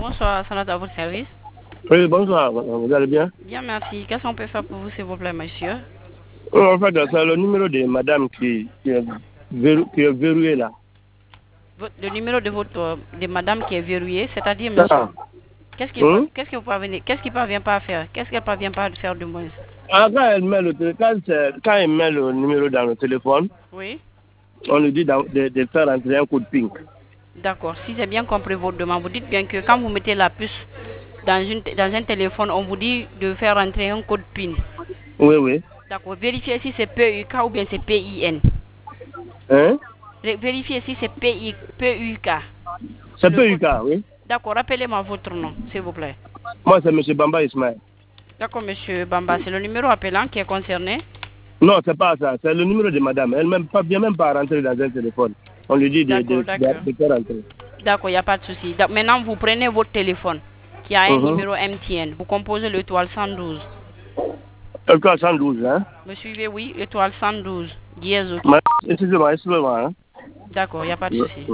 Bonsoir, Sanat à votre service. Oui, bonsoir, vous allez bien? Bien, merci. Qu'est-ce qu'on peut faire pour vous, s'il vous plaît, monsieur? En fait, c'est le numéro de madame qui est verrouillé là. Le numéro de madame qui est verrouillé, c'est-à-dire, monsieur, Ah. qu'est-ce qu'il parvient pas à faire? Qu'est-ce qu'elle parvient pas à faire de moins? Ah, quand elle met quand elle met le numéro dans le téléphone, Oui. on lui dit de faire entrer un code PIN. D'accord. Si j'ai bien compris votre demande, vous dites bien que quand vous mettez la puce dans un téléphone, on vous dit de faire entrer un code PIN. Oui, oui. D'accord. Vérifiez si c'est PUK ou bien c'est PIN. Hein? Vérifiez si c'est PUK. C'est PUK, oui. D'accord. Rappelez-moi votre nom, s'il vous plaît. Moi, c'est M. Bamba Ismaël. D'accord, monsieur Bamba. C'est le numéro appelant qui est concerné? Non, c'est pas ça. C'est le numéro de madame. Elle ne vient même pas rentrer dans un téléphone. On lui dit de faire entrer. D'accord, il n'y a pas de souci. Maintenant, vous prenez votre téléphone qui a un numéro MTN. Vous composez l'étoile 112. Étoile 112, hein? Me suivez, oui, étoile 112. Dièse, ok. Excusez-moi, hein? D'accord, il n'y a pas de souci.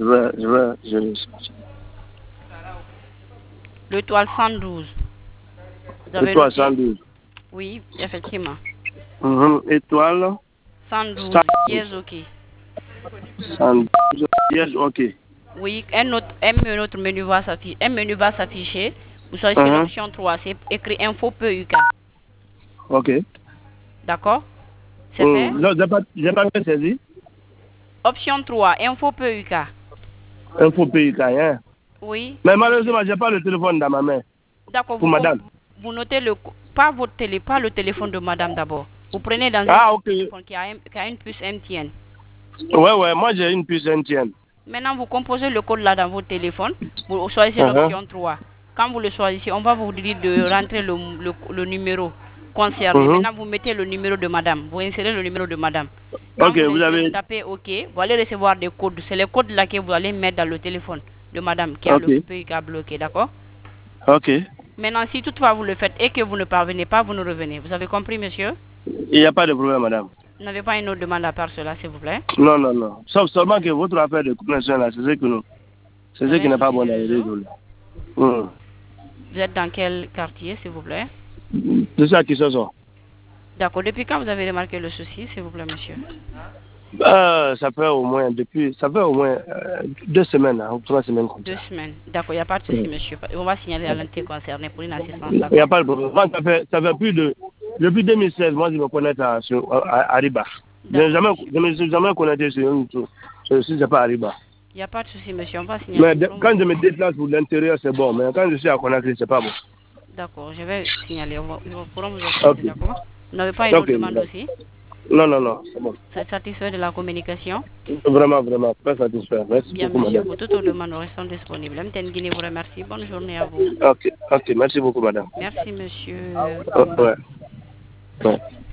L'étoile 112. Étoile 112. Oui, effectivement. Étoile 112. Dièse, ok. 112. Dièse, ok. Oui, un autre menu va s'afficher. Vous choisissez l'option 3. C'est écrit info PUK. Ok. D'accord? C'est fait? Non, j'ai pas bien saisi. Option 3, info PUK. Info PUK, hein? Oui. Mais malheureusement, j'ai pas le téléphone dans ma main. D'accord, pour madame. Vous notez pas le téléphone de madame d'abord. Vous prenez dans un téléphone qui a une puce MTN. Ouais, moi j'ai une puce MTN. Maintenant, vous composez le code là dans votre téléphone. Vous choisissez l'option 3. Quand vous le choisissez, on va vous dire de rentrer le numéro concerné. Maintenant, vous mettez le numéro de madame. Vous insérez le numéro de madame. Quand vous tapez OK, vous allez recevoir des codes. C'est les codes là que vous allez mettre dans le téléphone de madame qui a le PUK bloqué, d'accord? Ok. Maintenant, si toutefois vous le faites et que vous ne parvenez pas, vous nous revenez. Vous avez compris, monsieur? Il n'y a pas de problème, madame. Vous n'avez pas une autre demande à part cela, s'il vous plaît? Non. Sauf seulement que votre affaire de connexion là, c'est ce qui n'est pas bon dans les réseaux. Vous êtes dans quel quartier, s'il vous plaît? C'est ça qui se sort. D'accord. Depuis quand vous avez remarqué le souci, s'il vous plaît, monsieur? Ça fait au moins 2 semaines, ou 3 semaines. 2 semaines. D'accord, il n'y a pas de souci, monsieur. On va signaler à l'entité concernée pour une assistance. Il n'y a pas de problème. Moi, ça fait plus de... Depuis 2016, moi, je me connecte à Ariba. Je ne suis jamais connecté sur c'est pas Ariba. Il n'y a pas de souci, monsieur. On va signaler. Mais quand je me déplace pour l'intérieur, c'est bon. Mais quand je suis à connecter, c'est pas bon. D'accord, je vais signaler. Nous pourrons vous expliquer, d'accord? Vous n'avez pas une autre demande aussi? Non, c'est bon. Vous êtes satisfait de la communication? Vraiment, très satisfait. Merci bien, beaucoup, monsieur, madame. pour toutes vos demandes, nous restons disponibles. MTN Guinée vous remercie. Bonne journée à vous. Ok, merci beaucoup, madame. Merci, monsieur. Ouais.